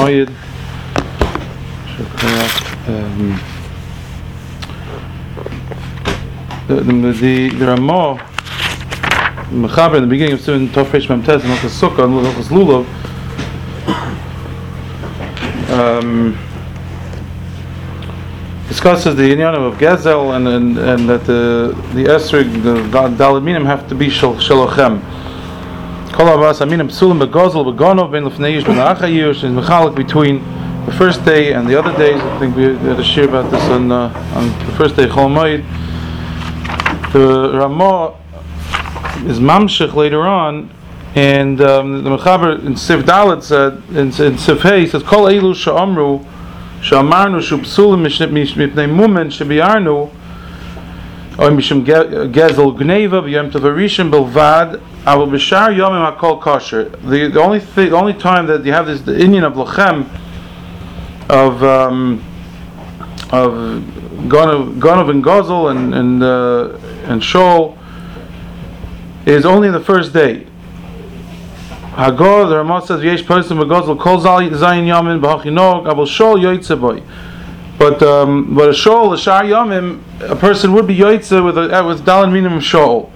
Moyed. The Ramah Mechaber in the beginning of Simon Tofresh Memtes and Hilchos Sukkah and Hilchos Lulav discusses the union of Gezel and that the Esrig, the Daled Minim have to be Shalochem. Kol Havas Aminim Psulim Begozel Begonov Ben Lefnei Yish Ben Achayush is Mechalik between the first day and the other days. I think we had a shir about this on the first day Chol Moed. The Ramah is Mamshech later on, and the Mechaber in Siv Dalet said in Siv Hey says Kol Eilu Sha'amru Sha'amarnu Shupsulim Mipnei Mumen Shebiarnu or Mishum Gezel Gneva B'Yom Tov Harishon Belvad Avol B'Shar Yomim HaKol Kosher. The only time that you have this the Indian of Lochem of Gonov and Gozel and Shol is only the first day. Hagor, the Ramah says, Yesh person begozel kol zayin yamin b'hachinog abel shol yoytze boy. But a shol, a shar yamim, a person would be yoytze with dalan minim shol.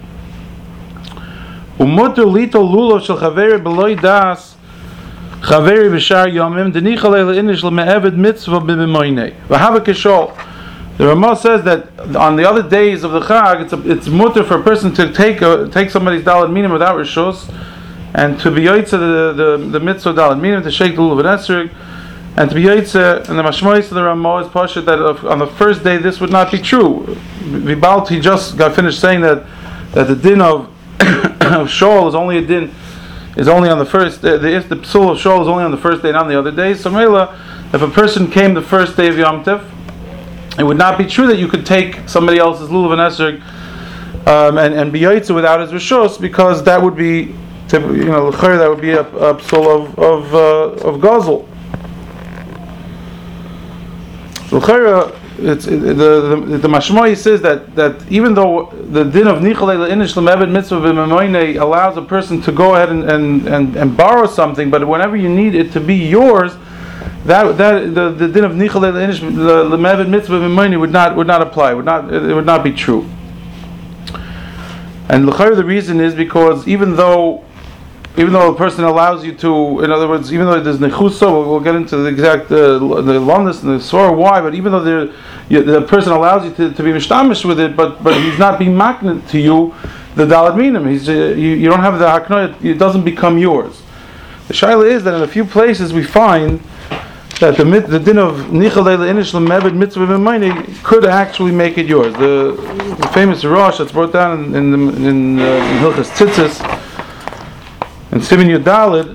Umuter lito lulo shel chaveri beloy das chaveri b'shar yamim denichal le'inish le'me'eved mitzvah b'b'moynei v'havak shol. The Ramah says that on the other days of the Chag, it's mutter for a person to take somebody's daled minim without rishos, and to be yoytze the mitzvah daled minim to shake the lulav and esrog, and to be yoytze. And the mashmois of the Ramah is pashat that on the first day this would not be true. Vibalt, he just got finished saying that the din of shol is only a din is only on the first. The psul of shol is only on the first day, not on the other days. So Mela, if a person came the first day of Yom Tov, it would not be true that you could take somebody else's lulav and esrog and be yoytze without his rishos, because that would be, that would be a psul of gazel. The Mashmoi says that even though the din of Nichalei Le'inish L'Mevet Mitzvah B'Memoinei allows a person to go ahead and borrow something, but whenever you need it to be yours, that the din of Nichalei Le'inish L'Mevet Mitzvah B'Memoinei would not apply. It would not be true. And the reason is because even though a person allows you to, in other words, even though there's nechusa, we'll get into the exact the longness and the swore why, but even though the person allows you to be mishtamish with it, but he's not being magnet to you, the dalad minim, you don't have the haknoy, it doesn't become yours. The shaila is that in a few places we find that the din of nichalei le'inish l'mevet mitzvah b'mayne could actually make it yours. The famous Rosh that's brought down in Hilchos Tzitzis, and Sivan Yudalid,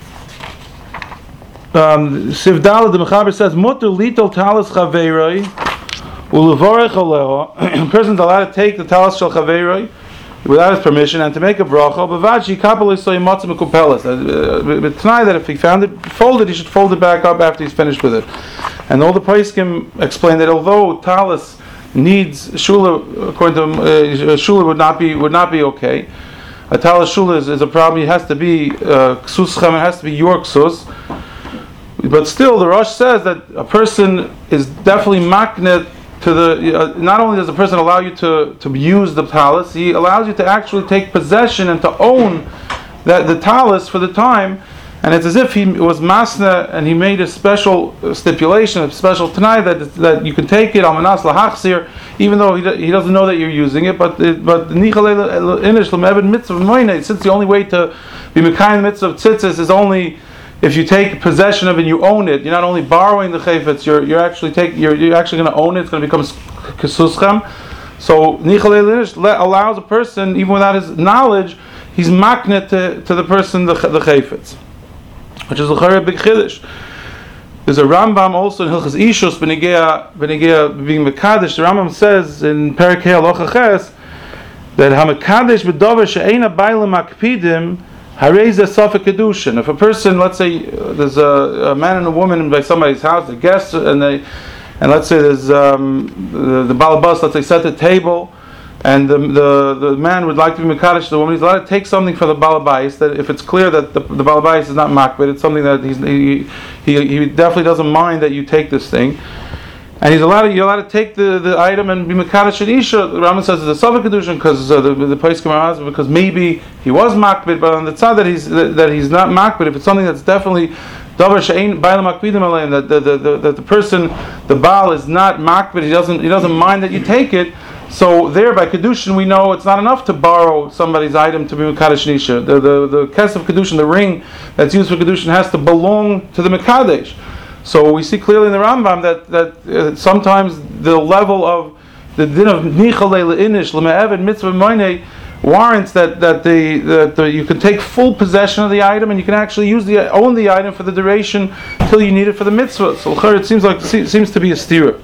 Siv Dalid, the Mechaber says, Mutter litol talis chaveiroi, ulevorech aleho. A person's allowed to take the talis shel chaveiroi without his permission and to make a bracha. B'vad shikapel isoy matzah mekupeles. But tonight that if he found it folded, he should fold it back up after he's finished with it. And all the poskim explain that although talis needs shula, according to shula would not be okay. A talis shula is a problem. It has to be ksuschem. It has to be your ksus. But still, the Rosh says that a person is definitely maknet to the. Not only does a person allow you to use the talis, he allows you to actually take possession and to own the talis for the time. And it's as if he was masna and he made a special stipulation, a special tanai that you can take it almanas lahachzir, even though he doesn't know that you're using it. But nichalei inish l'mevet mitzvah moinei, since the only way to be mekayim mitzvah of tzitzis is only if you take possession of it and you own it. You're not only borrowing the chayfetz, you're actually going to own it. It's going to become kesuschem. So nichalei inish allows a person, even without his knowledge, he's maknet to the person the chayfetz, which is a big chiddush. There's a Rambam also in Hilchos Ishus Benegea being Mekadesh. The Rambam says in Perek Halocha Ches that Hamekadesh b'dover she'eina bailam akpidim hareza safek kedushin. If a person, let's say, there's a man and a woman by somebody's house, a guest, and let's say there's the balabas, let's say, set the table. and the man would like to be mekadosh the woman, he's allowed to take something for the balabais. That if it's clear that the balabais is not makbid, it's something that he definitely doesn't mind that you take this thing. And you're allowed to take the item and be mekadosh an isha. The Rambam says it's a safek kedushin because the poskim because maybe he was makbid, but on the side that he's not makbid, if it's something that's definitely davar she'ein ba'al makbidim alein, that the person, the baal is not makbid, he doesn't mind that you take it. So there by kedushin we know it's not enough to borrow somebody's item to be mekadosh an isha. The kesef kedushin, the ring that's used for kedushin, has to belong to the mekadesh. So we see clearly in the Rambam that sometimes the level of the din of nichalei leinish leme'evid mitzvah moinei warrants that you can take full possession of the item and you can actually own the item for the duration till you need it for the mitzvah. So it seems to be a stira.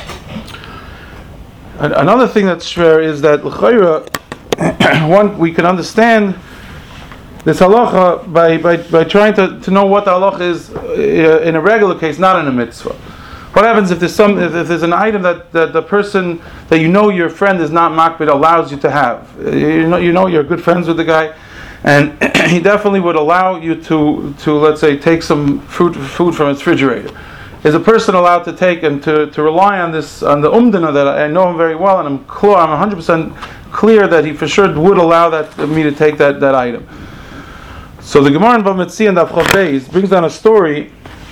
Another thing that's shver is that one we can understand this halacha by trying to know what the halacha is in a regular case, not in a mitzvah. What happens if there's an item that the person that your friend is not makbid allows you to have? You're good friends with the guy, and he definitely would allow you to let's say take some food from his refrigerator. Is a person allowed to take and to rely on the umdana that I know him very well, and I'm 100% clear that he for sure would allow me to take that item. So the Gemara in Bava Metzia and Daf Beis brings down a story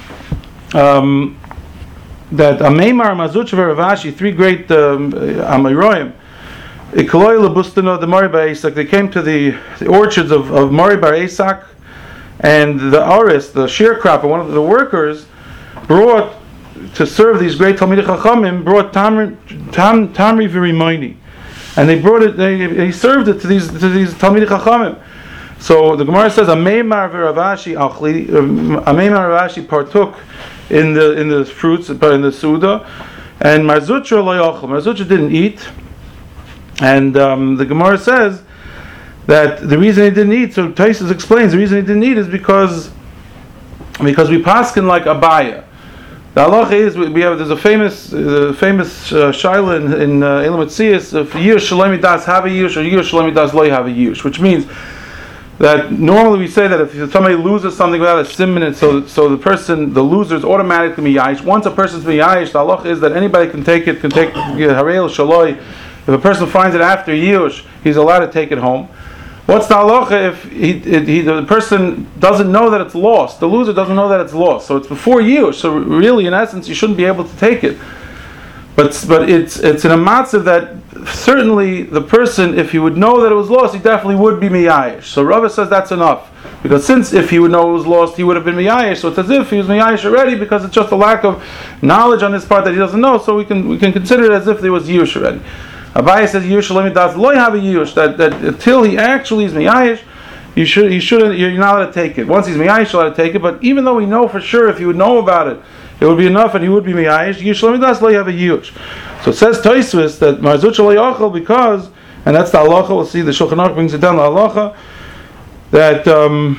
that Ameimar, Mazuch, and Rav Ashi, three great Amoraim, Ikoloi lebustano the Mori Bar Eisak, they came to the orchards of Mori Bar Eisak, and the aris, the sharecropper, one of the workers, brought to serve these great Talmidei Chachamim, brought tamri v'rimoini, and he served it to these Talmidei Chachamim. So the Gemara says, Ameimar v'Ravashi achli. Ameimar Ravashi partook in the fruits, in the suda, and Marzutra lo yachol. Marzutra didn't eat, and the Gemara says that the reason he didn't eat. So Taisus explains the reason he didn't eat is because we paskin like Abaya. The halacha is there's a famous shaila in Elam Etzias of Yush Shalom Das have a Yush or Yush Shalom Das lo have a Yush, which means that normally we say that if somebody loses something without a simon, so the loser is automatically miyayish. Once a person's miyayish, the halacha is that anybody can take harel shaloi. If a person finds it after yush, he's allowed to take it home. What's the halacha if the person doesn't know that it's lost? The loser doesn't know that it's lost, so it's before yush. So really, in essence, you shouldn't be able to take it. But it's in a matzav that certainly the person, if he would know that it was lost, he definitely would be miyayish. So Rava says that's enough, because since if he would know it was lost, he would have been miyayish. So it's as if he was miyayish already, because it's just a lack of knowledge on his part that he doesn't know. So we can consider it as if there was yush already. Abaye says yush shalom das lo have a yush, that until he actually is miyayish, you're not allowed to take it. Once he's miyayish, you're allowed to take it. But even though we know for sure, if he would know about it, it would be enough, and he would be miyayish. Yush shalom das lo have a yush. So it says Tosfos that Marzuch lo yachol because, and that's the halacha. We'll see the Shulchan Aruch brings it down the halacha that the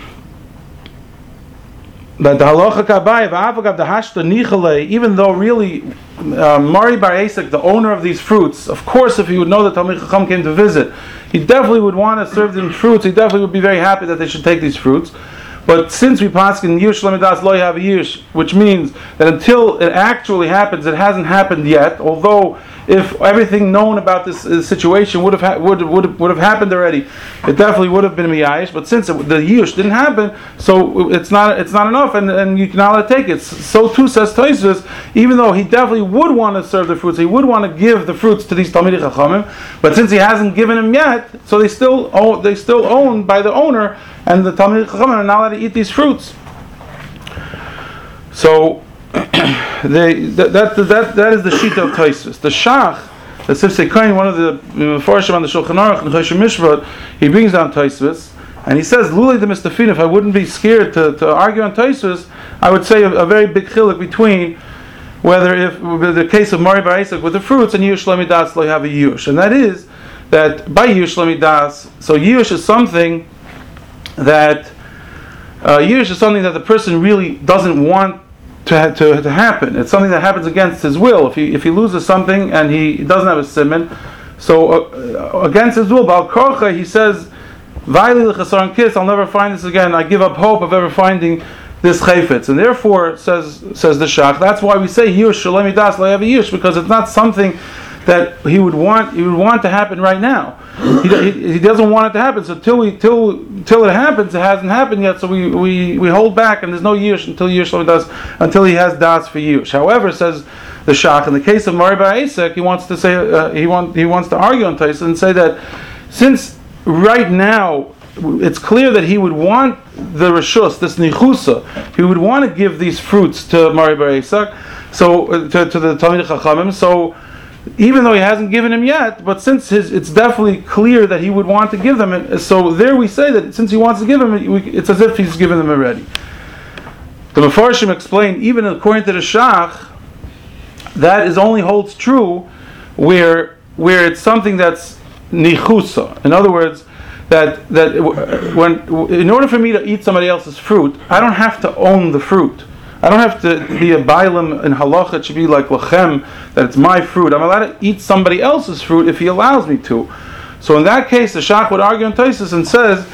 halacha kabai v'afagav the hashta nichalei. Even though really Mari Bar Eisak, the owner of these fruits, of course, if he would know that Talmidei Chacham came to visit, he definitely would want to serve them fruits. He definitely would be very happy that they should take these fruits. But since we paskin yush lamidas lo have a yush, which means that until it actually happens, it hasn't happened yet. Although if everything known about this situation would have happened already, it definitely would have been miyayish. But since the yush didn't happen, so it's not enough, and you cannot let it take it. So too says Tosfos, even though he definitely would want to serve the fruits, he would want to give the fruits to these Talmidei Chachamim, but since he hasn't given them yet, so they still own by the owner. And the Talmidei Chachamim are not allowed to eat these fruits. So that is the shita of Tosfos. The Shach, the Sifsei Kohen, one of the Mefarshim on the Shulchan Aruch and Choshen Mishpat, he brings down Tosfos, and he says, "Lulei the Mistafin." If I wouldn't be scared to argue on Tosfos, I would say a very big chiluk between whether if the case of Mari Bar Eisak with the fruits and Yush Lamidas lo have a Yush, and that is that by Yush Lamidas, so Yush is something that Yush is something that the person really doesn't want to happen. It's something that happens against his will. If he loses something and he doesn't have a simon, So against his will, Bal Korcha, he says, "Vayli l'chasaron kis, I'll never find this again. I give up hope of ever finding this chayfetz." And therefore, says the Shach, that's why we say Yush Shalom Das Layavi Yush, because it's not something that he would want to happen right now. He doesn't want it to happen. So till it happens, it hasn't happened yet. So we hold back, and there's no Yush until Yush Shalom Das, until he has Das for Yush. However, says the Shach, in the case of Mari Bar Esek, he wants to say he wants to argue on Taisa and say that since right now it's clear that he would want the reshus, this nichusa, he would want to give these fruits to Mari Bar Esek, so to the Talmidei Chachamim. So even though he hasn't given him yet, but since it's definitely clear that he would want to give them, so there we say that since he wants to give them, it's as if he's given them already. The Mefarshim explain, even according to the Shach, that is only holds true where it's something that's nichusa. In other words, that when in order for me to eat somebody else's fruit, I don't have to own the fruit. I don't have to be a bailam in halacha. It should be like lachem, that it's my fruit. I'm allowed to eat somebody else's fruit if he allows me to. So in that case, the Shach would argue on Taisus and says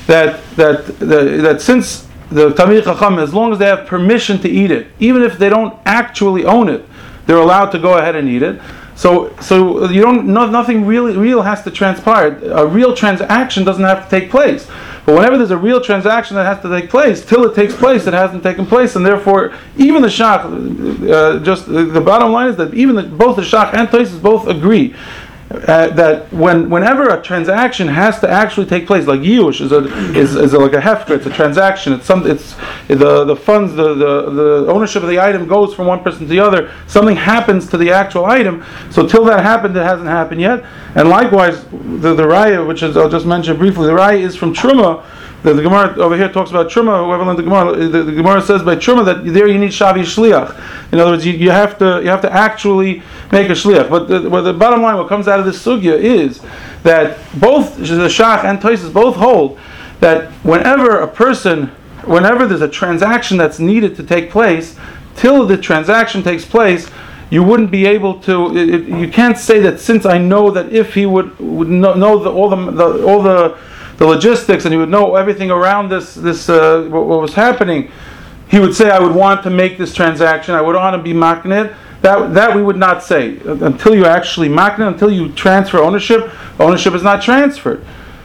that since the Talmidei Chacham, as long as they have permission to eat it, even if they don't actually own it, they're allowed to go ahead and eat it. So you don't. Nothing real has to transpire. A real transaction doesn't have to take place. But whenever there's a real transaction that has to take place, till it takes place, it hasn't taken place, and therefore, even the Shach, just the bottom line is that even both the Shach and Tosfos both agree that whenever a transaction has to actually take place, like Yush is like a hefker, it's a transaction. It's the funds, the ownership of the item goes from one person to the other. Something happens to the actual item. So till that happened, it hasn't happened yet. And likewise, the raya, which is I'll just mention briefly, the raya is from Truma. The Gemara over here talks about Truma. Whoever learned the Gemara, the Gemara says by Truma that there you need Shavi Shliach. In other words, you have to actually make a Shliach. But the bottom line, what comes out of this sugya is that both the Shach and Tosfos both hold that whenever there's a transaction that's needed to take place, till the transaction takes place, you wouldn't be able to. You can't say that since I know that if he would know all the logistics, and he would know everything around this what was happening, he would say, I would want to make this transaction, I would want to be makneh. That we would not say. Until you actually makneh, until you transfer ownership is not transferred.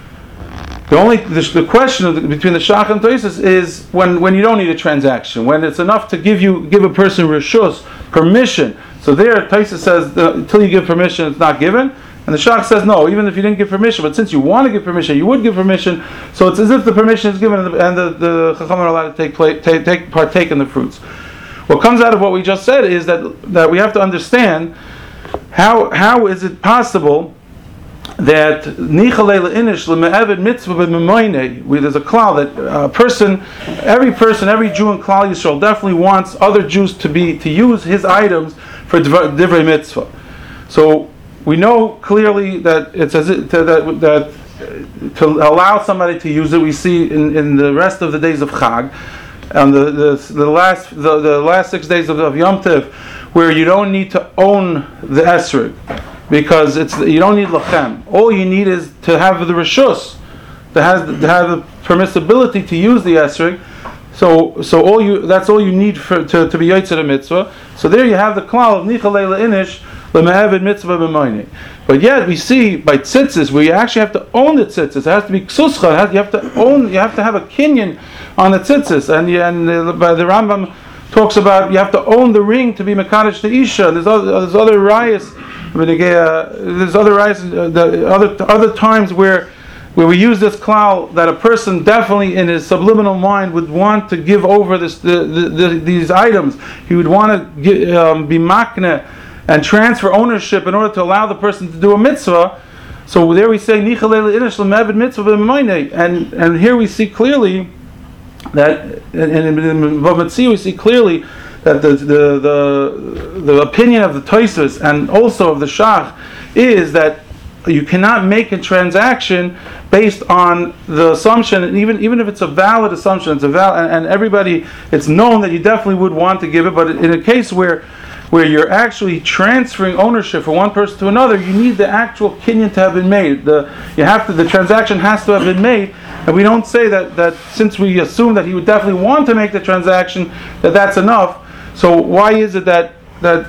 The question between the Shach and Tosfos is when you don't need a transaction, when it's enough to give a person reshus, permission. So there, Tosfos says, until you give permission, it's not given. And the Shach says, no, even if you didn't give permission, but since you want to give permission, you would give permission, so it's as if the permission is given and the Chacham are allowed to partake in the fruits. What comes out of what we just said is that we have to understand how is it possible that there's a klal that every Jew in Klal Yisrael definitely wants other Jews to use his items for divrei mitzvah. So we know clearly that it says that to allow somebody to use it. We see in the rest of the days of Chag, and the last 6 days of Yom Tov, where you don't need to own the esrog, because you don't need lachem. All you need is to have the reshus, to have the permissibility to use the esrog. So that's all you need to be yotzer a mitzvah. So there you have the klal of nichalei leinish leme'evid mitzvah b'moynei. But yet we see by tzitzis where you actually have to own the tzitzis. It has to be ksuscha. You have to have a kinyan on the tzitzis. And by the Rambam talks about you have to own the ring to be mekadosh to isha. There's other rayas. There's other rayas. Other times where we use this klal that a person definitely in his subliminal mind would want to give over these items. He would want to be makneh and transfer ownership in order to allow the person to do a mitzvah. So there we say nichalei leinish leme'evid mitzvah b'moynei, and here we see clearly that in Vav Metzia we see clearly that the opinion of the Tosfos and also of the Shach is that you cannot make a transaction based on the assumption, and even if it's a valid assumption, and everybody, it's known that you definitely would want to give it, but in a case where where you're actually transferring ownership from one person to another, you need the actual kinyan to have been made. The transaction has to have been made, and we don't say that since we assume that he would definitely want to make the transaction, that's enough. So why is it that by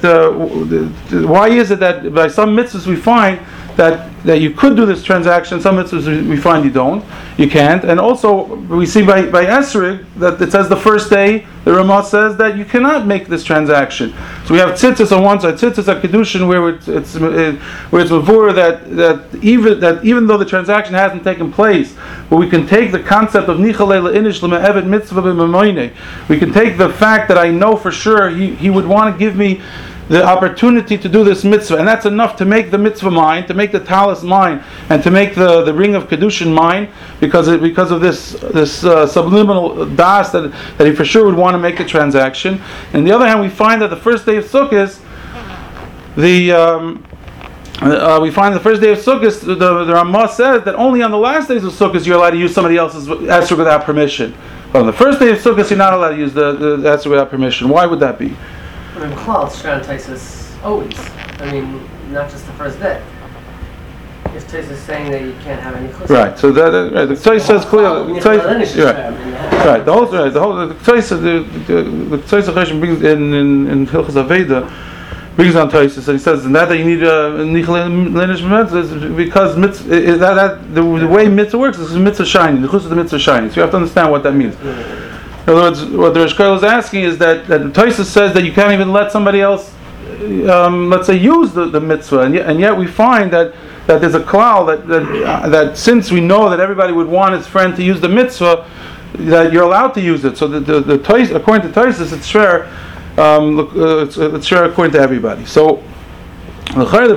some mitzvahs we find that you could do this transaction, some mitzvahs we find you can't, and also we see by Esrig that it says the first day, the Ramah says that you cannot make this transaction. So we have tzitzis on one side, tzitzis at kedushin, where it's mavur that even though the transaction hasn't taken place, but we can take the concept of nichalei le'inish l'me'evet mitzvah b'mamoinei. We can take the fact that I know for sure he would want to give me the opportunity to do this mitzvah, and that's enough to make the mitzvah mine, to make the talis mine, and to make the ring of kedushin mine, because of this subliminal das that he for sure would want to make the transaction. On the other hand, we find that the first day of Sukkot, the Ramah says that only on the last days of Sukkot you're allowed to use somebody else's esrog without permission. But on the first day of Sukkot you're not allowed to use the esrog without permission. Why would that be? But in Klal, Shran Taisus always. I mean, not just the first day. If Taisus is saying that you can't have any chusah. Right. So the Taisus says clearly. Right. The Taisus brings in Hilchos Aveda brings on Taisus, and he says that you need because the way mitzvah works is mitzvah shiny. The chusah is the mitzvah shiny. So you have to understand what that means. In other words, what the Rosh Kollel is asking is that Tosfos says that you can't even let somebody else, let's say, use the mitzvah, and yet we find that there's a klal that since we know that everybody would want his friend to use the mitzvah, that you're allowed to use it. So the according to Tosfos, it's share, it's share according to everybody. So the chayr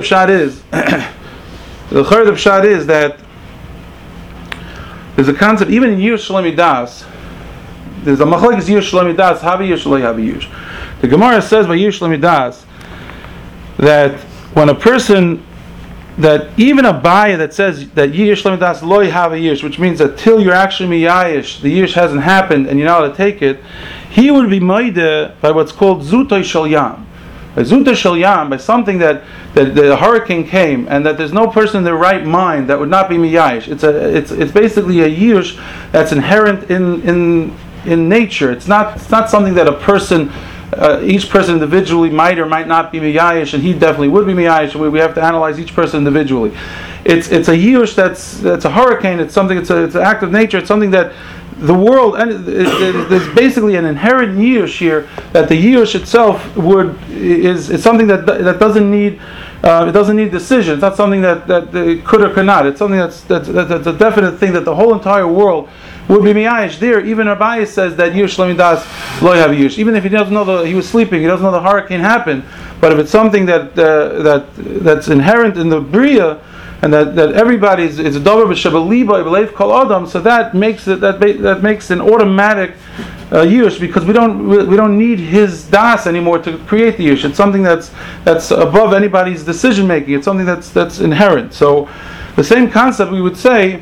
pshat is that there's a concept even in Yirush Shalom Das. There's a machlekes Yirush Shalom Das, Havi Yirush, Lo Havi Yirush. The Gemara says by Yirush Shalom Das that when a person, that even a baya that says that Yirush Shalom Das Lo Havi Yirush, which means that till you're actually miyayish, the Yirush hasn't happened and you're not allowed to take it, he would be moide by what's called Zutoy Shel Yam. By Zutoy Shel Yam, by something that the hurricane came and that there's no person in their right mind that would not be miyayish. It's basically a Yirush that's inherent in nature. It's not something that a person, each person individually might or might not be miyayish, and he definitely would be miyayish. We have to analyze each person individually. It's a yirush that's a hurricane. It's something. It's an act of nature. It's something that the world, and there's basically an inherent yirush here, that the yirush itself is something that doesn't need. It doesn't need decision. It's not something that could or could not. It's something that's a definite thing that the whole entire world would be miyayish. There, even Abayis says that Yirush Shalom Das Lo Have Yirush. Even if he doesn't know he was sleeping, he doesn't know the hurricane happened. But if it's something that's inherent in the Bria, and that everybody is a davar b'shabaliba b'leiv kol adam, so that makes an automatic yirush, because we don't need his das anymore to create the yirush. It's something that's above anybody's decision making. It's something that's inherent. So the same concept we would say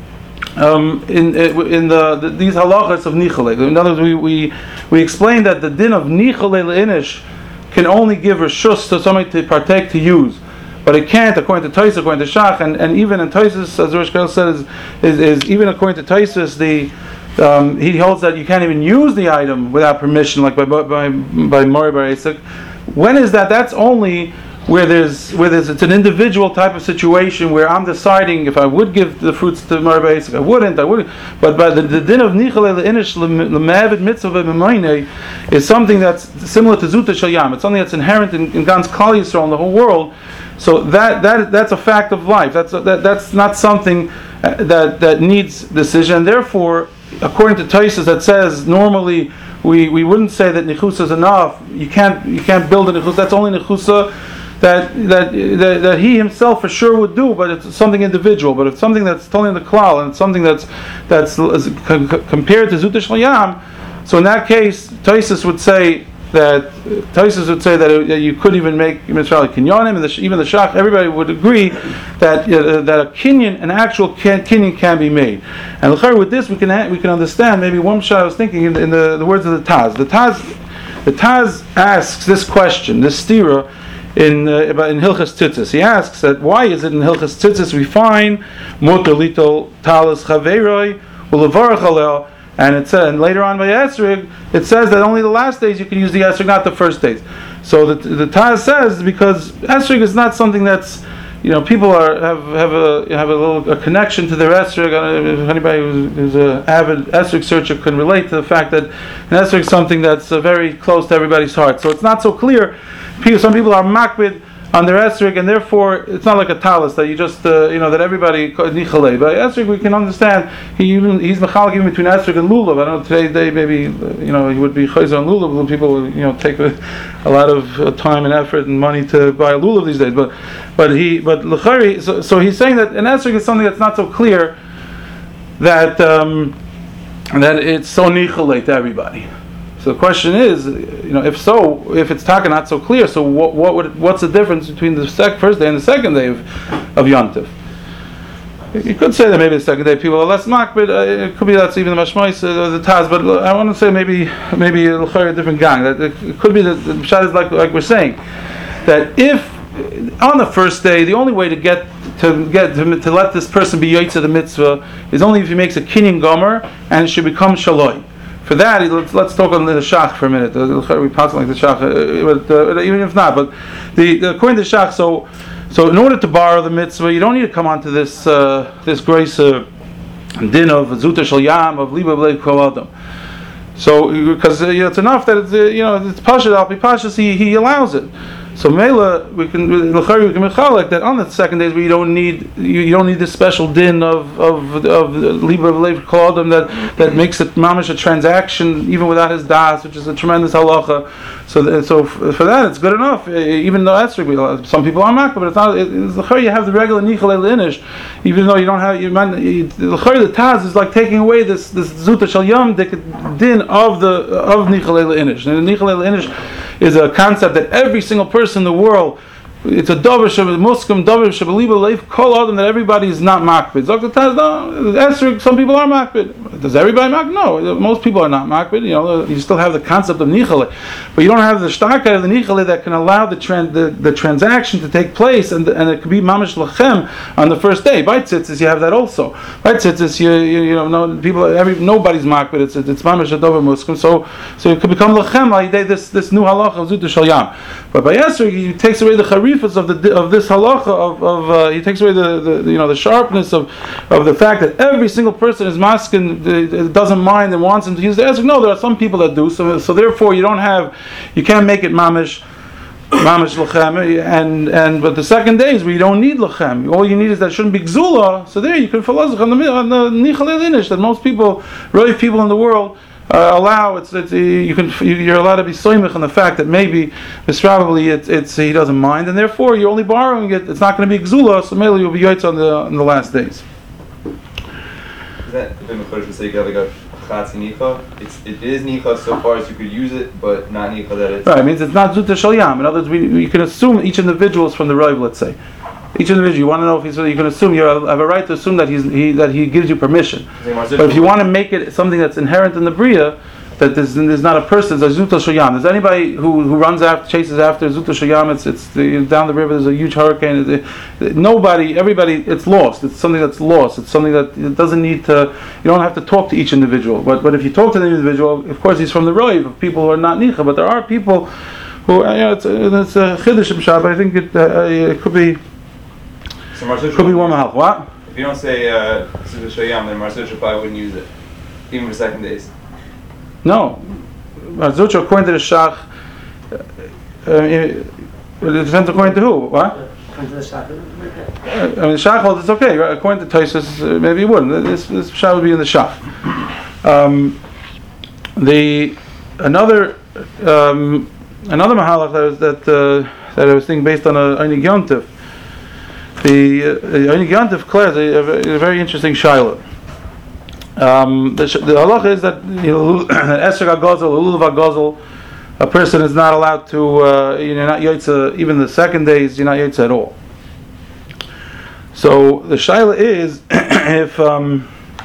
in these halachas of nichalei. In other words, we explain that the din of nichalei leinish can only give reshus to somebody to partake, to use. But it can't, according to Tosfos, according to Shach, and even in Tosfos, as Rosh Kollel says, is even according to Tosfos, he holds that you can't even use the item without permission, like by Mori Bar Isaac. When is that? That's only where there's it's an individual type of situation where I'm deciding if I would give the fruits to Mori Bar Isaac, I wouldn't. But by the din of Nichalei Leinish L'Me'avid Mitzvah V'Memoinei is something that's similar to Zuta Shel Yam. It's something that's inherent in God's Klal Yisrael, in the whole world. So that's a fact of life. That's not something that needs decision. And therefore, according to Tosfos, that says normally we wouldn't say that nichusa is enough. You can't build a nichusa. That's only nichusa that he himself for sure would do, but it's something individual. But if it's something that's totally in the klal, and it's something that's compared to Zuta Shel Yam, so in that case, Tosfos would say that you could even make Mitzvah kinyanim, and even the Shach, everybody would agree that a kinyan, an actual kinyan, can be made. And with this, we can understand maybe one shot I was thinking in the words of the Taz. The Taz asks this question, this stira, in Hilchas Tzitzis. He asks that why is it in Hilchas Tzitzis we find Mutar Litol Talis Chaveiroi Ulevarach Alel, and it said, and later on by Esrig, it says that only the last days you can use the Esrig, not the first days. So the Taz says because Esrig is not something that's, people have a connection to their Esrig. If anybody who's an avid Esrig searcher can relate to the fact that an Esrig is something that's very close to everybody's heart. So it's not so clear. Some people are makbid on their esrig, and therefore it's not like a talis that you just that everybody nichalei. But esrig we can understand he's mechalik even between esrig and lulav. I don't know today's day maybe he would be chayzer on lulav. People take a lot of time and effort and money to buy a lulav these days. But l'chari, so he's saying that an esrig is something that's not so clear that that it's so nichalei to everybody. So the question is, if it's taka not so clear, so what's the difference between the first day and the second day of Yom Tov? You could say that maybe the second day people are less mak, but it could be that's even the mashmois or the taz. But I want to say maybe a different gang. That it could be that the pshat is like we're saying that if on the first day the only way to let this person be yotze the mitzvah is only if he makes a kinyan gomer and it should become shaloi. For that, let's talk on the shach for a minute. We pass like the shach, but even if not, but according to the shach, so in order to borrow the mitzvah, you don't need to come onto this grace din of zuta shel yam of liba b'lev kol adam. So because it's enough that it's pashut al pi pashus, he allows it. So Mela, we can mechalek that on the second days where you don't need this special din of libra v'leiv kol adam that makes it mamish a transaction even without his das, which is a tremendous halacha. So for that it's good enough. Even though that's some people are makka, but it's not. You have the regular nichal inish, even though you don't have the taz is like taking away this zuta shel yam din of nichal inish. And the nichal inish is a concept that every single person in the world, it's a davar muskim davar shebeliba leif kol adam that everybody is not makbid. Dr. Taz, no, answer, some people are makbid. Does everybody makbid? No, most people are not makbid. You still have the concept of nichale, but you don't have the shtarka of the nichale that can allow the transaction to take place, and it could be mamish lachem on the first day. By tzitzis, you have that also. By tzitzis, nobody's makbid. It's mamish a davar muskim. So it could become lachem like this new halacha of zuta shel yam. But by Esrog, he takes away the charifas of this halacha he takes away the sharpness of the fact that every single person is masking, doesn't mind and wants him to use the Esrog. No, there are some people that do. So therefore, you can't make it mamish lachem, but the second day is where you don't need lachem. All you need is that it shouldn't be gzula. So there you can follow on the nichal inish that most people, really people in the world, allow. You're allowed to be soymich on the fact that maybe it's probably he doesn't mind, and therefore you're only borrowing it. It's not going to be gzula, so maybe you'll be yotze on the last days. Is that if I'm a say you got like a chatzi nicha? It is nicha so far as you could use it, but not nicha that it's. Right, it means it's not zuta shel yam. In other words, you can assume each individual is from the Rav, let's say. Each individual, you want to know if you can assume, you have a right to assume that he gives you permission. But if you want to make it something that's inherent in the Bria, that there's not a person, there's a Zuta Shel Yam. There's anybody who chases after Zuta Shel Yam, it's down the river, there's a huge hurricane, everybody, it's lost. It's something that's lost. It's something that it doesn't need to, you don't have to talk to each individual. But if you talk to the individual, of course he's from the Roiv, of people who are not Nicha, but there are people who, it's a Chiddush B'Shab, but I think it could be, could be one mahal. What? If you don't say Zuta Shel Yam, then Mar Zutra probably wouldn't use it, even for second days. No, Mar Zutra according to the Shach, it depends according to who. What? According to the Shach. The Shach holds it's okay. Right? According to Tosfos, maybe it wouldn't. This Shach would be in the Shach. Another mahalach that I was thinking based on a Einig Yom Tov. The Einig Yom Tov declares a very interesting shaila. The halacha is that Esrog HaGozel, Lulav HaGozel, a person is not allowed to, not yotze, even the second days, you're not yotze at all. So the shaila is, if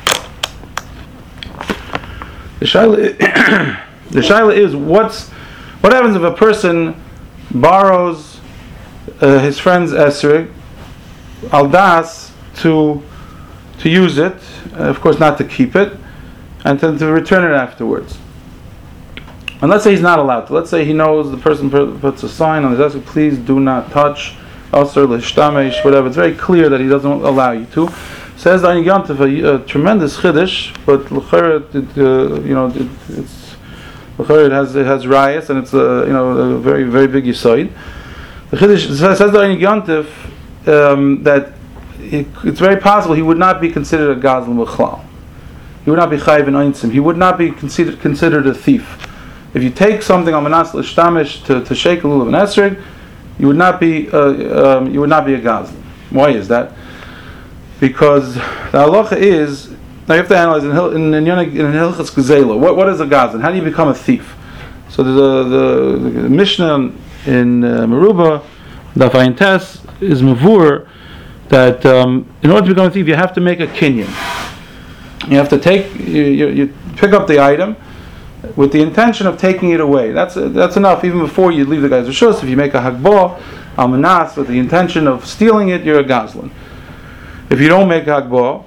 the shaila is What happens if a person borrows his friend's esrog, aldas, to use it, of course not to keep it, and to return it afterwards? And let's say he's not allowed to. Let's say he knows the person puts a sign on his esrog, please do not touch, asr l'shtamesh, whatever. It's very clear that he doesn't allow you to. Says the Ein Yontif, a tremendous chiddush, but it has rayas, and it's a very very big yisoid. The chiddush says the Ein Yontif that it's very possible he would not be considered a gazlan b'chlal. He would not be chayiv in eintzim. He would not be considered a thief. If you take something on manas l'shtamish to shake a lulav and esrog, you would not be a gazlan. Why is that? Because the halacha is, now you have to analyze in Hilchas Gezela, what is a gazlan? How do you become a thief? So the Mishnah in Meruba, Daf Ayin Tes, is mavur that in order to become a thief, you have to make a kinyan. You have to you pick up the item with the intention of taking it away. That's enough. Even before you leave the guy's rishus, if you make a hagbah almanas with the intention of stealing it, you're a gazlan. If you don't make hagbah,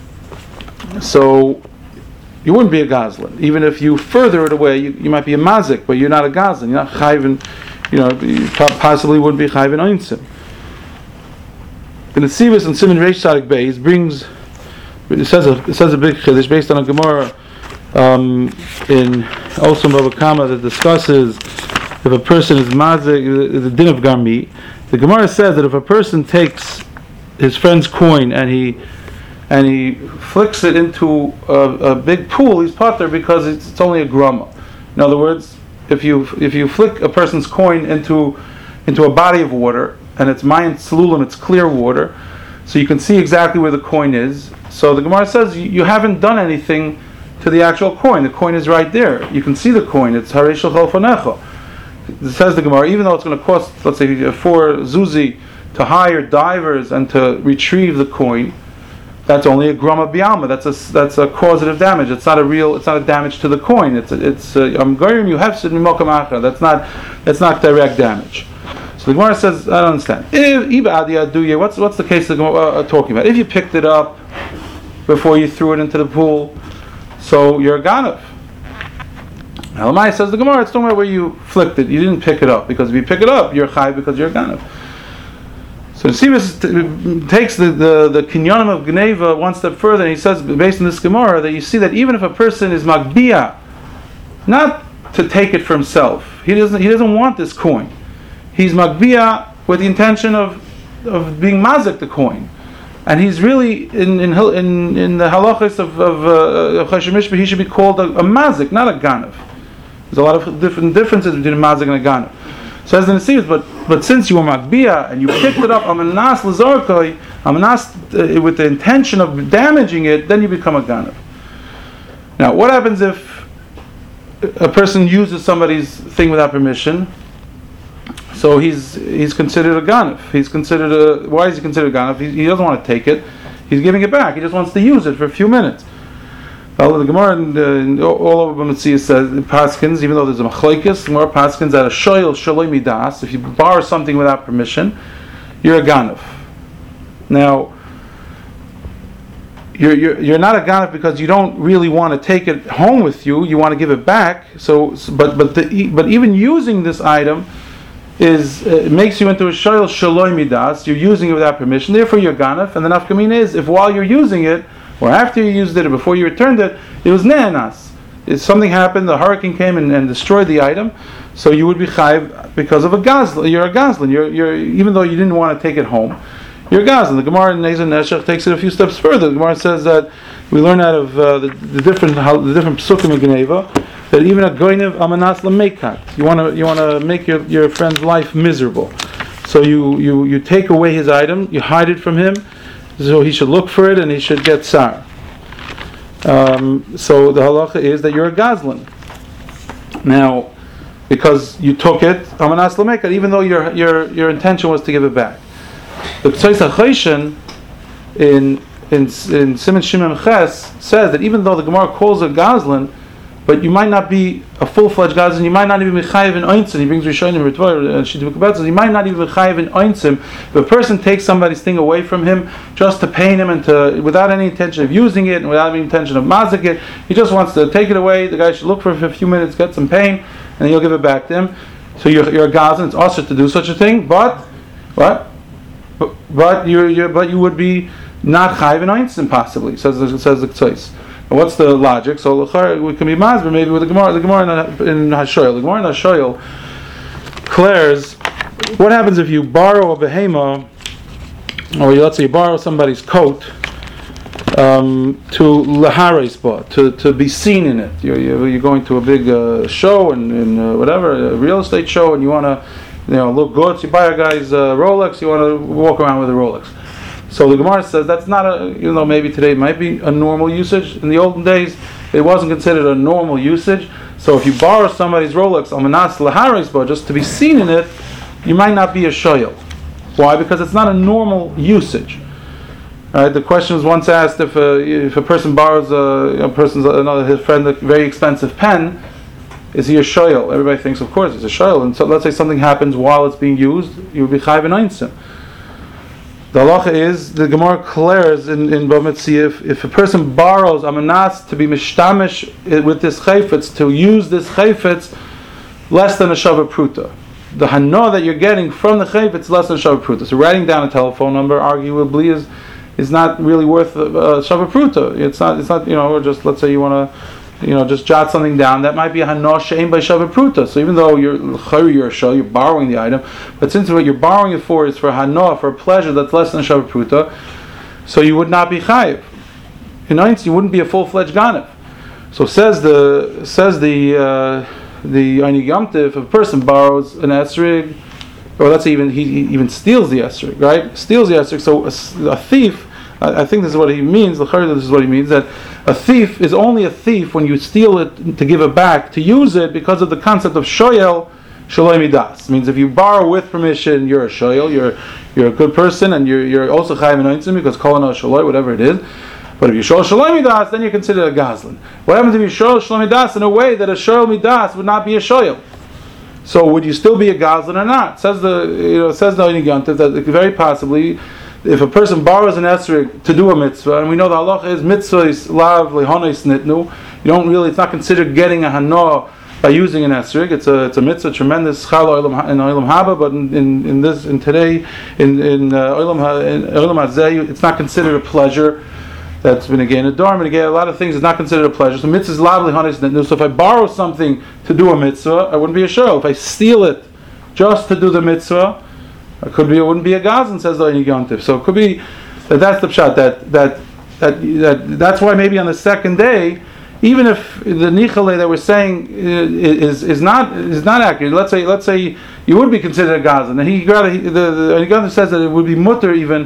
so you wouldn't be a gazlan. Even if you further it away, you might be a mazik, but you're not a gazlan. You're not chayvin. You possibly wouldn't be chayvin oinsim. The Nesivos and Simon Reish Tzadik Beis brings. It says a big chiddush based on a Gemara in also Bava Kama that discusses if a person is mazik, the din of garmi. The Gemara says that if a person takes his friend's coin and he flicks it into a big pool, he's pater because it's only a grama. In other words, if you flick a person's coin into a body of water and it's mayan tzelulim, it's clear water, so you can see exactly where the coin is. So the Gemara says you haven't done anything to the actual coin. The coin is right there. You can see the coin. It's harei shel fanecha. It says the Gemara, even though it's going to cost, let's say, 4 zuzi to hire divers and to retrieve the coin, that's only a grama bialma. That's a causative damage. It's not a damage to the coin. It's goyim you have That's not direct damage. So the Gemara says, I don't understand. What's the case the Gemara talking about? If you picked it up before you threw it into the pool, so you're a ganav. Elamai says the Gemara, it's don't matter where you flicked it. You didn't pick it up, because if you pick it up, you're chayv because you're a ganav. So Nesivos takes the kinyanim of Gneva one step further, and he says, based on this Gemara, that you see that even if a person is magbia, not to take it for himself, he doesn't want this coin. He's magbia with the intention of being mazik the coin, and he's really in the halachas of Choshen Mishpah, he should be called a mazik, not a ganav. There's a lot of differences between a mazik and a ganav. So as the Nesivos, but since you were magbia and you picked it up amanas l'zorkoi, amanas with the intention of damaging it, then you become a ganav. Now, what happens if a person uses somebody's thing without permission? So he's considered a ganav. Why is he considered a ganav? He doesn't want to take it. He's giving it back. He just wants to use it for a few minutes. The Gemara all over B'Metzias says paskins, even though there's a machlokes, more paskins that a shoyel shaloi midas. If you borrow something without permission, you're a ganav. Now, you're not a ganav because you don't really want to take it home with you. You want to give it back. But even using this item it makes you into a shoyel shaloi midas. You're using it without permission. Therefore, you're ganav. And the nafkamina is if while you're using it, or after you used it, or before you returned it, it was ne'anas. If something happened, the hurricane came and destroyed the item, so you would be chayiv because of a gazlan. You're a gazlan. You're even though you didn't want to take it home, you're a gazlan. The Gemara in Nezer Neshech takes it a few steps further. The Gemara says that we learn out of the different psukim in Geneva that even a goynev amanas l'meikat. You want to make your friend's life miserable, so you take away his item, you hide it from him. So he should look for it and he should get tsar. So the halacha is that you're a gazlan. Now, because you took it, amanas l'meikat, even though your intention was to give it back. The Ktsois HaChoshen in Siman Shimon Ches says that even though the Gemara calls it gazlan, but you might not be a full-fledged gazlan. You might not even be chayiv in ointzim. He brings Rishonim Ritvar and Shidduch Kabetzos. You might not even be chayiv in ointzim. If a person takes somebody's thing away from him just to pain him and to, without any intention of using it and without any intention of mazik it, he just wants to take it away. The guy should look for it for a few minutes, get some pain, and then he'll give it back to him. So you're a gazlan. It's usher to do such a thing, but what? But you would be not chayiv in ointzim possibly. Says the Ktsois. What's the logic? So we can be masber maybe with the Gemara. The Gemara in Hashoyel. The Gemara in Hashoyel declares what happens if you borrow a behema, or let's say you borrow somebody's coat to lahare spot to be seen in it. You're going to a big show and whatever, a real estate show, and you want to look good. So you buy a guy's Rolex. You want to walk around with a Rolex. So the Gemara says that's not maybe today it might be a normal usage. In the olden days, it wasn't considered a normal usage. So if you borrow somebody's Rolex, almanas laharis, but just to be seen in it, you might not be a shoyel. Why? Because it's not a normal usage. Right? The question was once asked if a person borrows his friend a very expensive pen, is he a shoyel? Everybody thinks, of course, he's a shoyel. And so let's say something happens while it's being used, you would be chayiv in ointzim. The halacha is, the Gemara declares in Bava Metzia, if a person borrows amanas to be mishtamish with this chayfetz, to use this chayfetz less than a shava pruta. The hana that you're getting from the chayfetz less than a shava pruta. So writing down a telephone number arguably is not really worth a shava pruta. It's not or just let's say you want to just jot something down, that might be a hana she'ein by shava pruta. So even though you're a show, you're borrowing the item, but since what you're borrowing it for is for hana, for a pleasure that's less than a shava pruta, so you would not be chayiv. In ointzim, you wouldn't be a full-fledged ganev. So says the Einig Yom Tov, if a person borrows an esrig, or let's say he even steals the esrig, right? Steals the esrig. So a thief, I think this is what he means. This is what he means, that a thief is only a thief when you steal it to give it back, to use it because of the concept of shoyel shaloi midas. Means if you borrow with permission, you're a shoyel, you're a good person, and you're also chayiv in ointzim because kol hana shaloi, whatever it is. But if you show shaloi midas, then you're considered a gazlan. What happens if you show shaloi midas in a way that a shoyel midas would not be a shoyel? So would you still be a gazlan or not? Says the Einig Yom Tov that very possibly, if a person borrows an esrig to do a mitzvah, and we know the halacha is mitzvah is lav lehonos nitnu, it's not considered getting a hana by using an esrig. It's a mitzvah, tremendous chal in olam haba, but in today in olam hazeh, it's not considered a pleasure. That's been again a dorm, and again a lot of things is not considered a pleasure. So mitzvah is lav lehonos nitnu. So if I borrow something to do a mitzvah, I wouldn't be a show. If I steal it just to do the mitzvah, it wouldn't be a gazlan, says the Einig Yom Tov. So it could be that's the pshat that's why maybe on the second day, even if the nichale that we're saying is not accurate. Let's say you would be considered a gazlan, and the Einig Yom Tov says that it would be mutter even.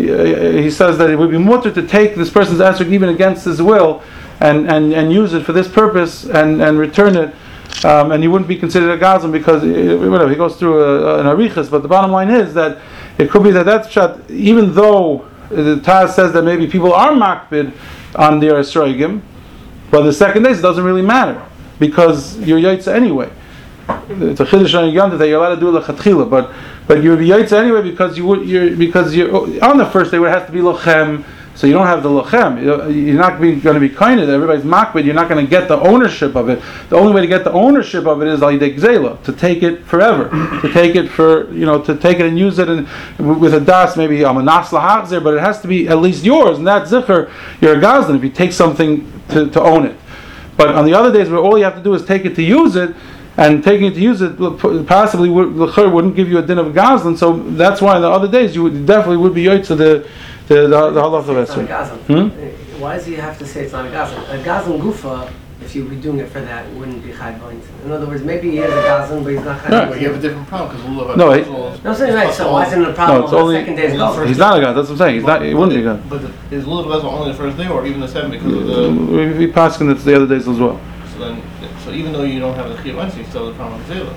He says that it would be mutter to take this person's esrog even against his will and use it for this purpose and return it. And he wouldn't be considered a gazlan because he goes through an arichas. But the bottom line is that it could be that's shot. Even though the Taz says that maybe people are makbid on their esrogim, but the second days it doesn't really matter because you're yaitza anyway. It's a chiddush on Yom Tov that you're allowed to do lechatchila, but you're yaitza anyway because you're on the first day where it has to be lochem. So you don't have the lochem. You're not going to be kind of everybody's makbid. You're not going to get the ownership of it. The only way to get the ownership of it is al yidei gzela, to take it forever, to take it to take it and use it with a das, maybe amanas lahachzer, but it has to be at least yours. And that zicher, you're a gazlan if you take something to own it. But on the other days where all you have to do is take it to use it, and taking it to use it possibly wouldn't give you a din of gazlan. So that's why on the other days you definitely would be yoytz the halacha of esrog. Why does he have to say it's not a gazlan? A gazlan gufa, if you would be doing it for that, wouldn't be chayiv b'ointzim. In other words, maybe he is a gazlan, but he's not chayiv. But you have a different problem because we'll No, I'm saying right. So why isn't it a problem on the second day's gazlan? He's not a gazlan. That's what I'm saying. He wouldn't be a gazlan. But is lulav gazlan only the first day, or even the seventh because of the? We paskin it's the other days as well. So even though you don't have the chiyuv, you still have the problem with zela.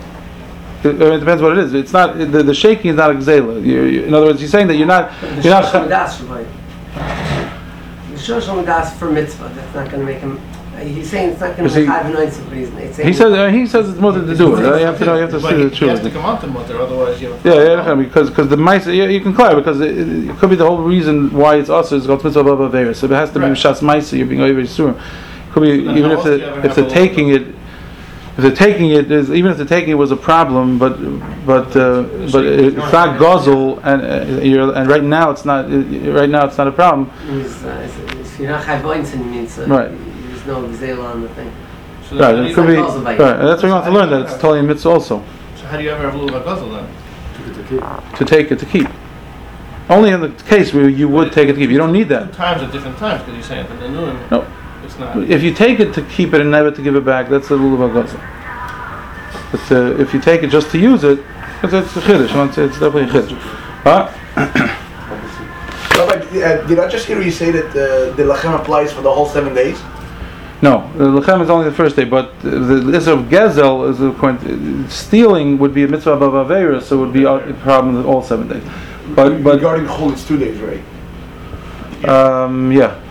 It depends what it is. It's not the shaking is not a gzela. In other words, he's saying that you're not. The shosh das for mitzvah. That's not going to make him He's saying it's not going Is to he- be 5 and 9, but he's saying... He says it's mutter to do it. You have to But see the he has truth. to come out to mutter, otherwise you have... Yeah, because the mice, you can clarify because it could be the whole reason why it's also is called mitzvah baba veris. So it has to be Right. mishas mice. You're being over sur. Could be So then even how if else do you ever have they're a taking little- it. If they're taking it, even if they're taking it was a problem, but it's not gozel, and right now it's not. Right now it's not a problem. If you're not chayv oinsin, means Right. there's no gzeil on the thing. So Right, then it you- could be. like gozel Right, bite. and that's why you want to learn that it's totally a mitzvah also So how do you ever have Lulav HaGazel then? to take it to keep. Only in the case where you would take it to keep. You don't need that. Two times at different times, because you're saying that the new No. it's not. If you take it to keep it and never to give it back, that's a lulav hagazel. But if you take it just to use it, it's a chiddush. It's definitely a chiddush. Rabbi, did I just hear you say that the lachem applies for the whole 7 days? No, the lechem is only the first day, but the issue of gezel is a point. Stealing would be a mitzvah b'avera, so it would be a problem with all 7 days. But Regarding chol, it's 2 days, right? yeah.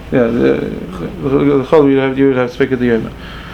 The chol you would have to speak at the end.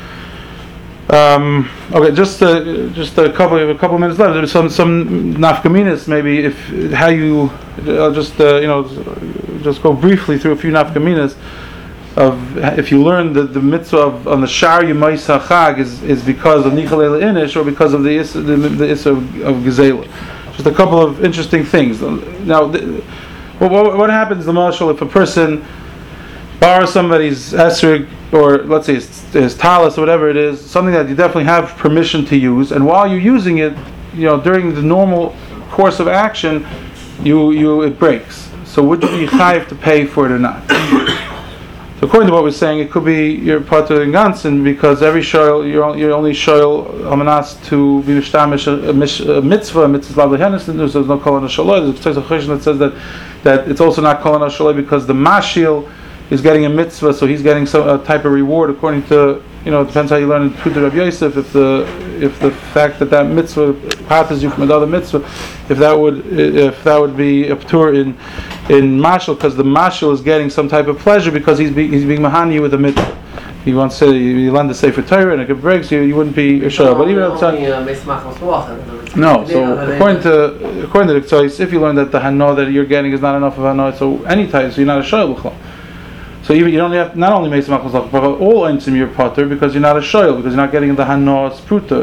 Okay, just a couple minutes left. There's some nafkaminas maybe if how you I'll just just go briefly through a few nafkaminas of if you learn that the mitzvah on the shar yemais hachag is because of nichal inish or because of the issue of gezela. Just a couple of interesting things. Now, what happens the marshal if a person borrows somebody's esrog, or let's say his talis or whatever it is, something that you definitely have permission to use, and while you're using it, during the normal course of action, it breaks. So would you be chayiv to pay for it or not? So according to what we're saying, it could be your pater in ganzen because every shoyl you're only shoyl amanas to be mishtamish a mitzvah lavlehenis. There's no kol on a shaloi. There's a chesed that says that it's also not kol on a shaloi because the mashil is getting a mitzvah, so he's getting some type of reward according to it depends how you learn in Putah Rabbi Yosef. If the fact that mitzvah patters you from another mitzvah, if that would be a ptur in mashal, because the mashal is getting some type of pleasure because he's being mahani with a mitzvah. He wants to you lend the sefer Torah and it breaks you wouldn't be a shah. But even outside, no. So according to the Ktsois, if you learn that the hano that you're getting is not enough of hano, so any type, so you're not a shah b'chol. So even you don't have not only Meis Machmas Lach, but all Einsim you're potter because you're not a shoyl, because you're not getting the Hano Spruta.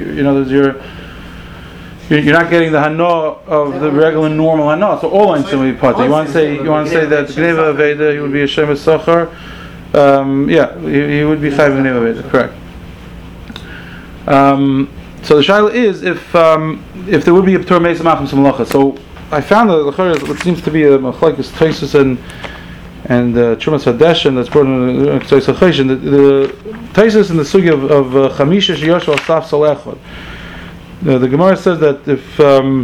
You're not getting the Hano of the regular normal Hano. So all Einsim will be potter. You want to say that the Gneva Veda he would be a Shemes Socher. He would be Chayv Gneva Veda, correct. So the shaila is if there would be a P'tur Meis Machmas Malacha. So I found that what seems to be a Machlekes Taisus and Chumas Hadeshin that's brought in the Taisus in the sugi of Chamisha Sheyosh al Saf Salechot. The Gemara says that if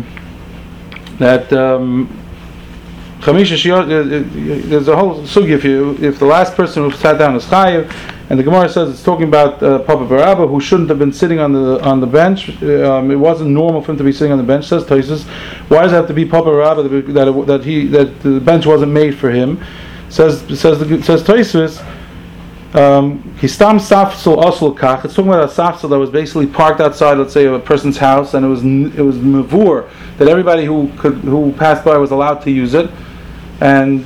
Chamisha Sheyosh, there's a whole sugi if the last person who sat down is Chayiv, and the Gemara says it's talking about Papa Barabba who shouldn't have been sitting on the bench. It wasn't normal for him to be sitting on the bench. Says Taisus, why does it have to be Papa Barabba that the bench wasn't made for him? Says Tosfos, Histam Safsel Osel Kach. It's talking about a safsel that was basically parked outside, let's say, of a person's house, and it was mavur that everybody who passed by was allowed to use it, and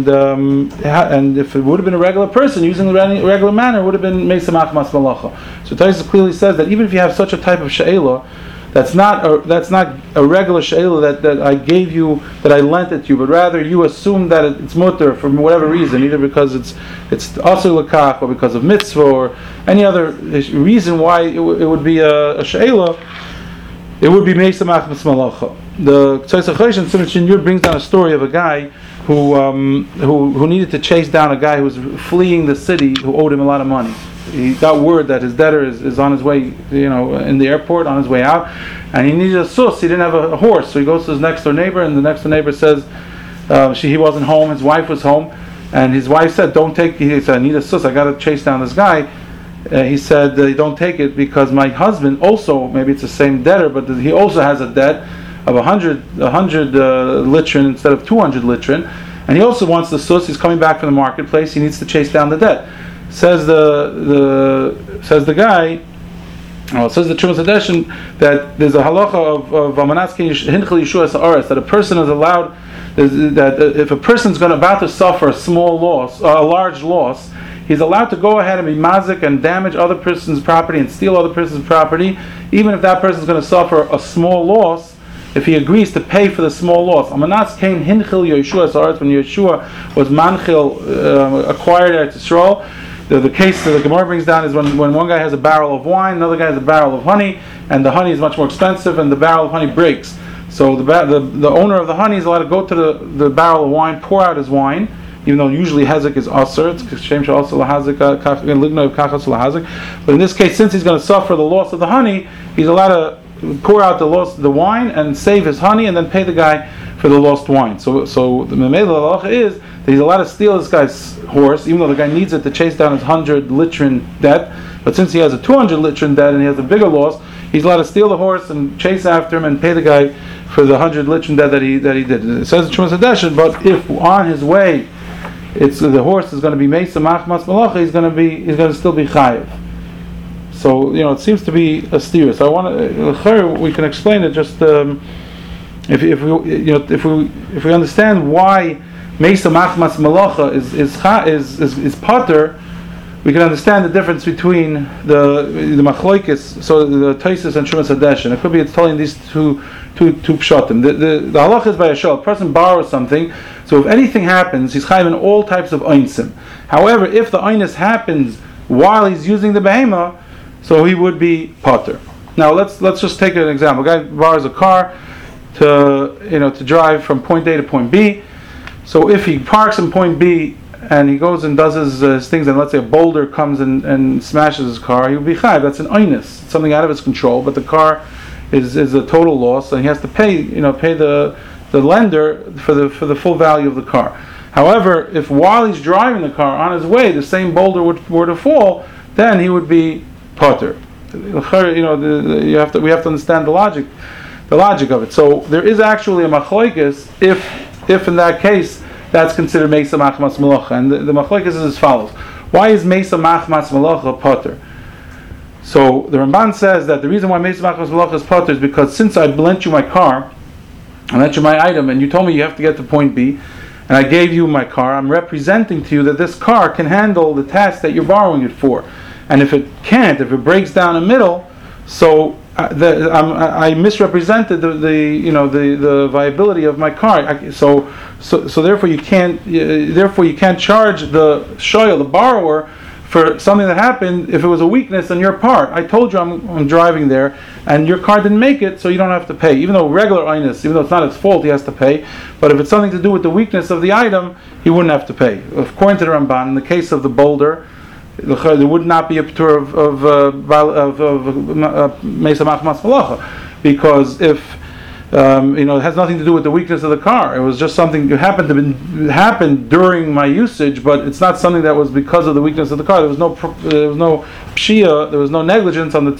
if it would have been a regular person using the regular manner, it would have been Meisa Machmas Malacha. So Tosfos clearly says that even if you have such a type of she'ela, that's not a regular she'ela that I gave you, that I lent it to you, but rather you assume that it's mutter for whatever reason, either because it's asur l'kach or because of mitzvah or any other reason why it would be a she'ela. It would be meisa machmas malacha. The Ktsois HaChoshen Simon Yud brings down a story of a guy who needed to chase down a guy who was fleeing the city who owed him a lot of money. He got word that his debtor is on his way, in the airport on his way out, and he needed a sus. He didn't have a horse, so he goes to his next door neighbor, and the next door neighbor says he wasn't home. His wife was home, and his wife said, "Don't take." He said, "I need a sus. I got to chase down this guy." He said, "Don't take it because my husband also, maybe it's the same debtor, but he also has a debt of 100 litrin instead of 200 litrin, and he also wants the sus. He's coming back from the marketplace. He needs to chase down the debt." says the guy. Well, it says the Trumas Hadeshin that there's a halacha of Amanaski Hinchel Yeshua Sa'aretz, that a person is allowed, that if a person's about to suffer a small loss, a large loss, he's allowed to go ahead and be mazik and damage other person's property and steal other person's property, even if that person's going to suffer a small loss, if he agrees to pay for the small loss. Amanas came Hinchel Yeshua Sa'aretz, when Yeshua was manchil, acquired Eretz Yisrael. The case that the Gemara brings down is when one guy has a barrel of wine, another guy has a barrel of honey, and the honey is much more expensive, and the barrel of honey breaks. So the owner of the honey is allowed to go to the barrel of wine, pour out his wine, even though usually hezek is aser. It's shem also lahazek ligno kachas lahazek. But in this case, since he's going to suffer the loss of the honey, he's allowed to pour out the wine and save his honey, and then pay the guy for the lost wine. So the memela halacha is that he's allowed to steal this guy's horse, even though the guy needs it to chase down his 100 litrin debt. But since he has a 200 litrin debt and he has a bigger loss, he's allowed to steal the horse and chase after him and pay the guy for the 100 litrin debt that he did. It says in Trumas Hadeshin, but if on his way the horse is going to be Mesa Machmas Malacha, he's going to still be chayiv. So it seems to be a steer. So I want to we can explain it just if we understand why Mesa Machmas Malacha is pater, we can understand the difference between the machloikis, so the Taisus and Trumas Hadeshin. It could be it's telling these two pshatim. The halacha is by a shul. A person borrows something, so if anything happens, he's chayiv in all types of einsim. However, if the einis happens while he's using the behema, so he would be pater. Now let's just take an example. A guy borrows a car to drive from point A to point B. So if he parks in point B and he goes and does his things, and let's say a boulder comes and smashes his car, he would be chayiv. That's an einus. It's something out of his control, but the car is a total loss, and he has to pay the lender for the full value of the car. However, if while he's driving the car on his way, the same boulder were to fall, then he would be pater. We have to understand the logic of it. So there is actually a machlokes if in that case that's considered Mesa Machmas Malacha, and the machlokes is as follows: why is Mesa Machmas Malacha pater? So the Ramban says that the reason why Mesa Machmas Malacha is pater is because since I lent you my car, I lent you my item, and you told me you have to get to point B, and I gave you my car, I'm representing to you that this car can handle the task that you're borrowing it for. And if it can't, if it breaks down in the middle, so I misrepresented the viability of my car. So therefore you can't charge the shoyel, the borrower, for something that happened if it was a weakness on your part. I told you I'm driving there, and your car didn't make it, so you don't have to pay. Even though regular einus, even though it's not his fault, he has to pay. But if it's something to do with the weakness of the item, he wouldn't have to pay. According to the Ramban, in the case of the boulder, there would not be a patur of Mesa Machmas Malacha, because if it has nothing to do with the weakness of the car. It was just something that happened during my usage, but it's not something that was because of the weakness of the car. There was no pshia, there was no negligence on the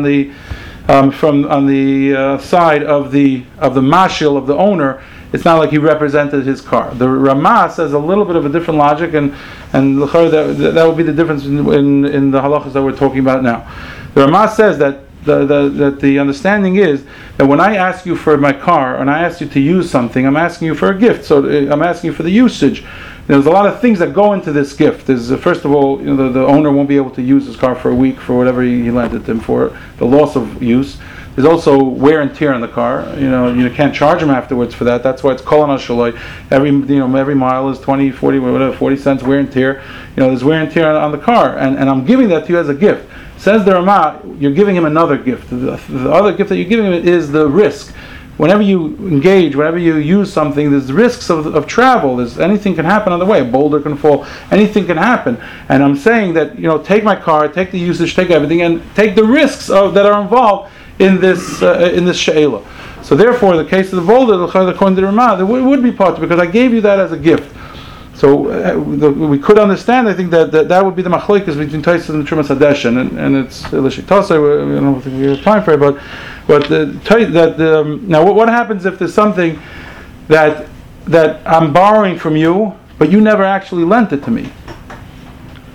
side of the mashil of the owner. It's not like he represented his car. The Ramah says a little bit of a different logic, and that would be the difference in the halachas that we're talking about now. The Ramah says that the understanding is that when I ask you for my car and I ask you to use something, I'm asking you for a gift. So I'm asking you for the usage. There's a lot of things that go into this gift. There's first of all, the owner won't be able to use his car for a week for whatever he lent it to him for, the loss of use. There's also wear and tear on the car. You can't charge him afterwards for that. That's why it's kol shaloi. Every mile is 20, 40, whatever, 40 cents wear and tear. There's wear and tear on the car, and I'm giving that to you as a gift. Says the Ramah, you're giving him another gift. The other gift that you're giving him is the risk. Whenever you engage, whenever you use something, there's risks of travel. Anything can happen on the way. A boulder can fall. Anything can happen. And I'm saying that take my car, take the usage, take everything, and take the risks that are involved in this she'ela. So therefore, the case of the boulder, according to the Ramah, there would be part because I gave you that as a gift. So we could understand. I think that would be the machlokes between Taisus and the Trumas Hadeshin, and it's Elishik Tosai. I don't think we have time for it, but now what happens if there's something that I'm borrowing from you, but you never actually lent it to me?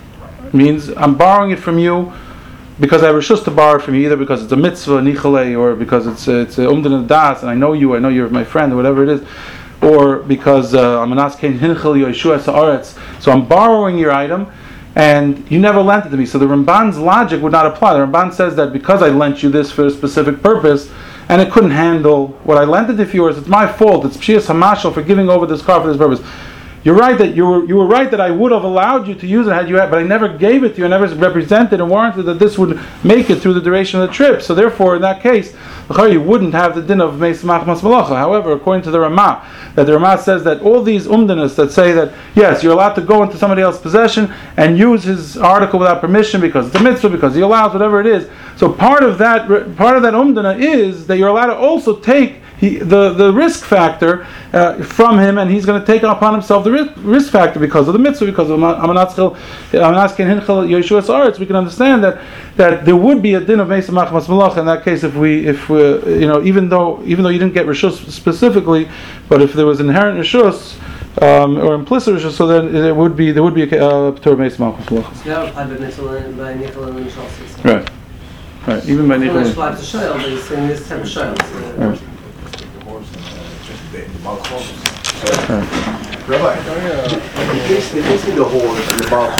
means I'm borrowing it from you because I have reshus to borrow it from you, either because it's a mitzvah, nichale, or because it's umdin das, and I know you're my friend, or whatever it is, or because I'm an askein hinchel yoshua sa'aretz, so I'm borrowing your item, and you never lent it to me. So the Ramban's logic would not apply. The Ramban says that because I lent you this for a specific purpose, and it couldn't handle what I lent it to yours, it's my fault. It's pshias hamashal for giving over this car for this purpose. You're right that you were right that I would have allowed you to use it had you had, but I never gave it to you. I never represented and warranted that this would make it through the duration of the trip. So therefore, in that case, you wouldn't have the din of meis machmas malacha. However, according to the Ramah, that the Ramah says that all these umdinas that say that yes, you're allowed to go into somebody else's possession and use his article without permission because it's a mitzvah, because he allows whatever it is. So part of that umdina is that you're allowed to also take the risk factor from him, and he's going to take upon himself the risk factor because of the mitzvah, because of Amanaskin Hinchel Yeshua Sa'aretz. We can understand that there would be a din of Mesa Machmas Malach in that case if we even though you didn't get reshus specifically, but if there was inherent reshus or implicit reshus, so then there would be a Torah Mesa Machmas Malach. Right. Even by Nichol. Rabbi, they basically the horse and the Baal